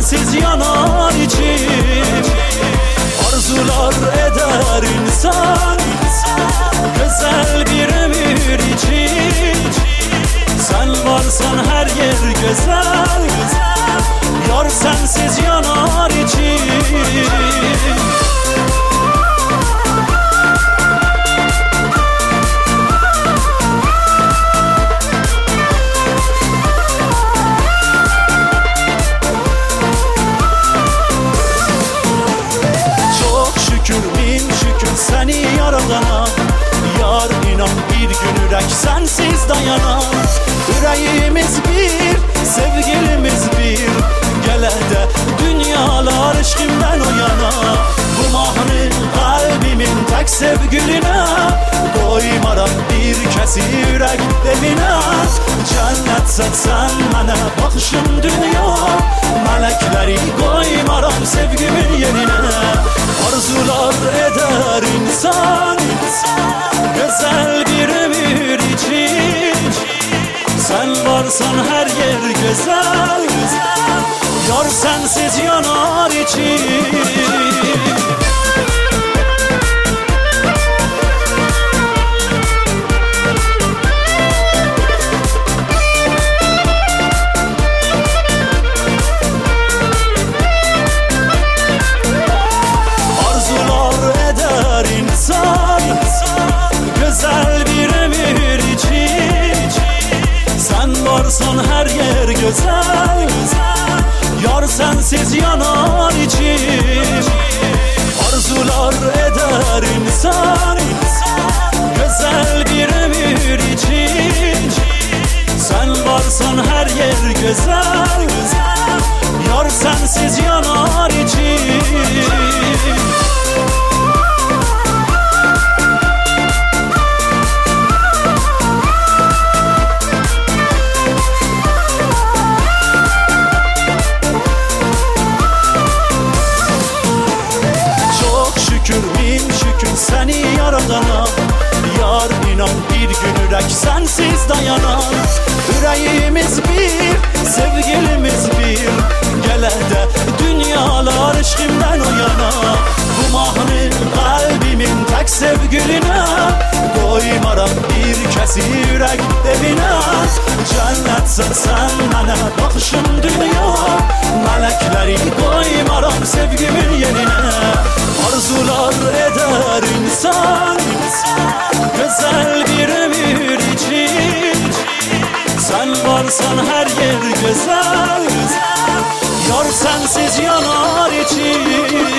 sensiz yanar içim. Arzular eder insan güzel bir ömür için. Sen varsan her yer güzel, yar sensiz yanar içim. Seni yaradana yar inan bir gün yürek sensiz dayanar. Yüreğimiz bir, sevgilimiz bir, gele de dünyalar aşkımdan o yana. Bu mahnı kalbimin tek sevgiline, koymaram bir kesi yürek evine. Cennet setsen mənə bakışım dünya, melekleri koymaram sevgimin yerine. Arzular eder insan güzel bir ömür için. Sen varsan her yer güzel, yar sensiz yanar içim. Güzel bir ömür için. Sen varsan her yer güzel, yar sensiz yanar içim. Arzular eder insan güzel bir ömür için. Sen varsan her yer güzel, yar sensiz yanar içim. Seni yaradana yar inan bir gün yürek sensiz dayanar. Yüreğimiz bir, sevgilimiz bir, gele de dünyalar aşkımdan o yana. Bu mahnı kalbimin tek sevgiline, koymaram bir kesi yürek evine. Cennetsen sen mənə bakışım dünya, melekleri koymaram sevgimin yerine. Arzular eder insan güzel bir ömür için. Sen varsan her yer güzel, yar sensiz yanar içim.